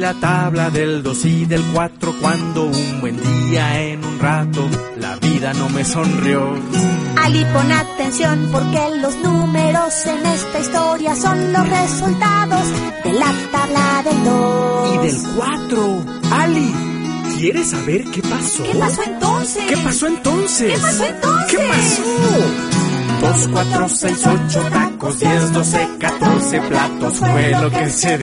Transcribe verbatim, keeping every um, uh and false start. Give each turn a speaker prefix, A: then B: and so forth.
A: la tabla del dos y del cuatro, cuando un buen día en un rato la vida no me sonrió.
B: Ali, pon atención porque los números en esta historia son los resultados de la tabla del dos
A: y del cuatro. Ali, ¿quieres saber qué pasó?
B: ¿Qué pasó entonces?
A: ¿Qué pasó entonces?
B: ¿Qué pasó entonces?
A: ¿Qué pasó? Dos, cuatro, seis, ocho tacos, diez, doce, catorce platos fue lo que se